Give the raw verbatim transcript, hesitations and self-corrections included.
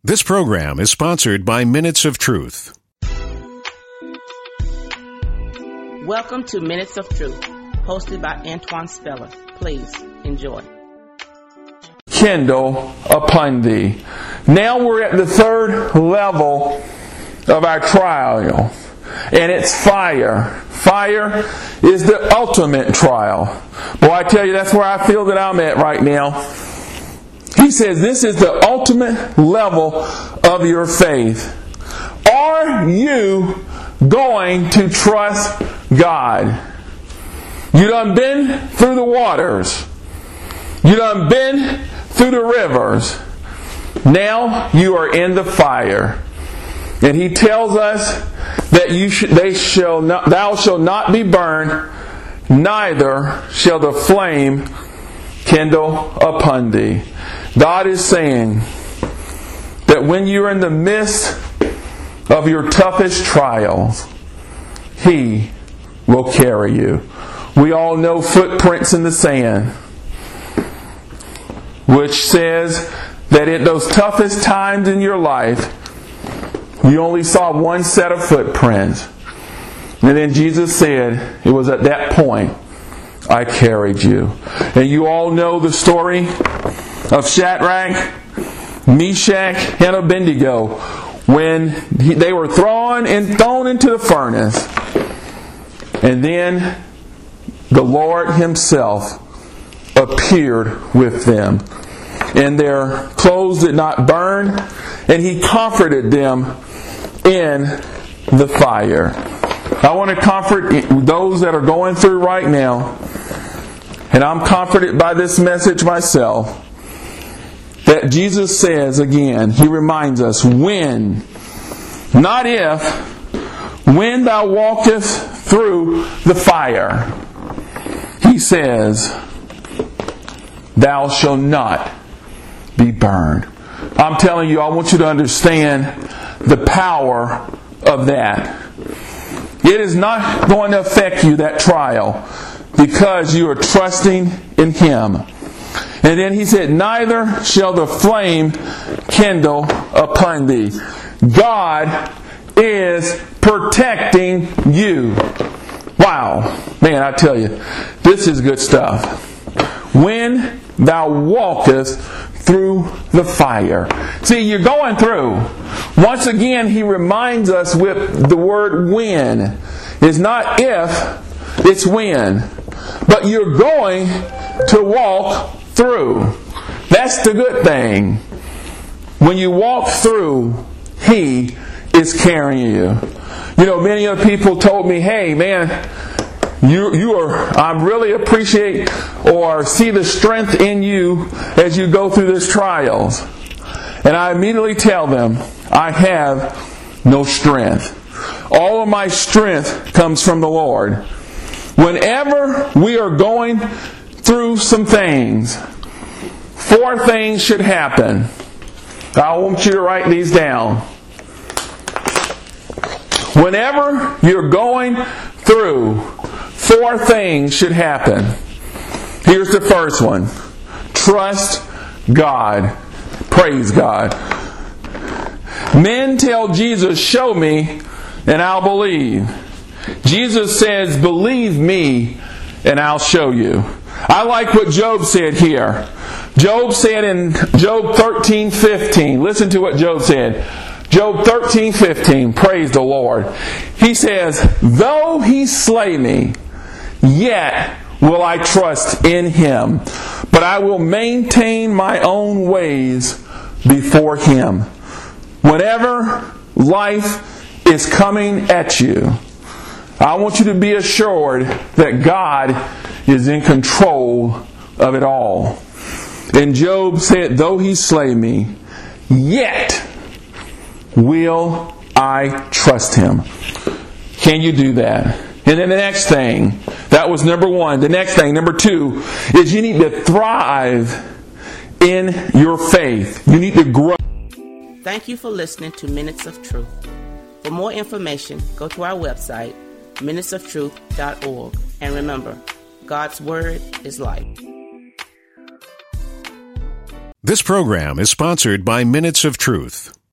This program is sponsored by Minutes of Truth. Welcome to Minutes of Truth, hosted by Antoine Speller. Please enjoy. Kindle upon thee. Now we're at the third level of our trial, and it's fire. Fire is the ultimate trial. Boy, I tell you, that's where I feel that I'm at right now. He says this is the ultimate level of your faith. Are you going to trust God? You done been through the waters. You done been through the rivers. Now you are in the fire. And he tells us that you sh- they shall not, thou shalt not be burned, neither shall the flame kindle upon thee. God is saying that when you're in the midst of your toughest trials, He will carry you. We all know footprints in the sand, which says that in those toughest times in your life, you only saw one set of footprints. And then Jesus said, it was at that point I carried you. And you all know the story of Shadrach, Meshach, and Abednego when he, they were thrown and thrown into the furnace. And then the Lord Himself appeared with them. And their clothes did not burn, and He comforted them in the fire. I want to comfort those that are going through right now, and I'm comforted by this message myself, that Jesus says again, He reminds us, when, not if, when thou walkest through the fire, He says, thou shalt not be burned. I'm telling you, I want you to understand the power of that. It is not going to affect you, that trial, because you are trusting in Him. And then He said, neither shall the flame kindle upon thee. God is protecting you. Wow. Man, I tell you, this is good stuff. When thou walkest through the fire. See, you're going through. Once again, He reminds us with the word when. It's not if, it's when. But you're going to walk through. That's the good thing. When you walk through, He is carrying you. You know, many other people told me, hey, man, You, you are, I really appreciate or see the strength in you as you go through these trials. And I immediately tell them, I have no strength. All of my strength comes from the Lord. Whenever we are going through some things, four things should happen. I want you to write these down. Whenever you're going through, four things should happen. Here's the first one. Trust God. Praise God. Men tell Jesus, show me, and I'll believe. Jesus says, believe me, and I'll show you. I like what Job said here. Job said in Job thirteen fifteen. Listen to what Job said. Job thirteen fifteen. Praise the Lord. He says, though He slay me, yet will I trust in Him, but I will maintain my own ways before Him. Whenever life is coming at you, I want you to be assured that God is in control of it all. And Job said, though He slay me, yet will I trust Him. Can you do that? And then the next thing, that was number one. The next thing, number two, is you need to thrive in your faith. You need to grow. Thank you for listening to Minutes of Truth. For more information, go to our website, minutes of truth dot org. And remember, God's Word is life. This program is sponsored by Minutes of Truth.